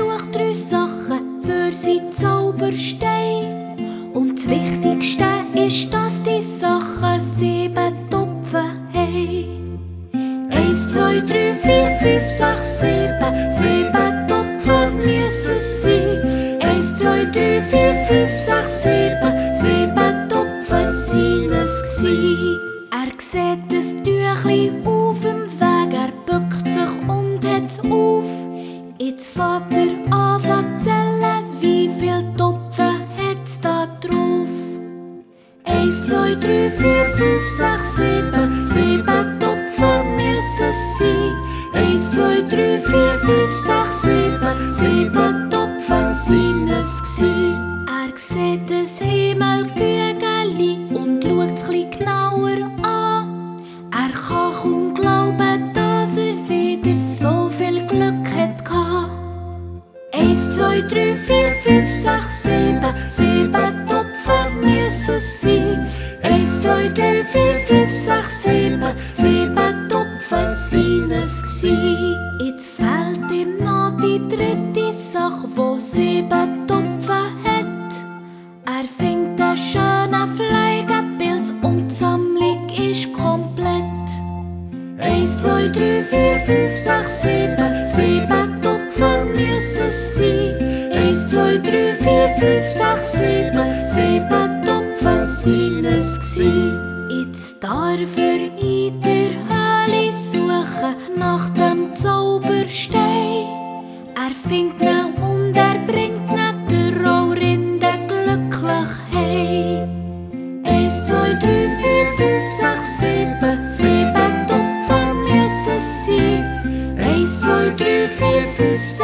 sucht 3 Sachen für seinen Zauberstein. Und das Wichtigste ist, dass die Sachen 7 Tupfen haben. 1, 2, 3, 4, 5, 6, 7. 7 Tupfen müssen es sein. 1, 2, 3, 4, 5, 6, 7. 7 Tupfen sind es gsi. Er sieht das Tüchli auf dem Weg, er bückt sich und hat auf. Jetzt fährt er an zu zählen, wie viel Tupfen hat da drauf. 1, 2, 3, 4, 5, 6, 7. 7 Tupfen müssen es sein. 1, 2, 3, 4, 5, 6, 7. 7 Tupfen sind es gsi. Er sieht das Himmelkügeli und schaut es genauer an. Er kann kaum glauben, dass er wieder so viel Glück hatte. 1, 2, 3, 4, 5, 6, 7. 7 Tupfen müssen es sein. 1, 2, 3, 4, 5, 6, 7. 7 Tupfen sind es gsi. Jetzt fehlt ihm noch die 3. Sache, wo 7 Tupfen hat. Er findet einen schönen Fliegepilz und die Sammlung ist komplett. 1, 2, 3, 4, 5, 6, 7. 7 Tupfen müssen es sein. 1, 2, 3, 4, 5, 6, 7. 7 Tupfen sind es gsi. Jetzt darf er in der Höhle suchen nach dem Zauberstein. Er findet ihn und er bringt ihn der Rohrinde glücklich heim. 1, 2, 3, 4, 5, 6, 7. 7 Tupfen müssen es sein. 1, 2, 3, 4, 5,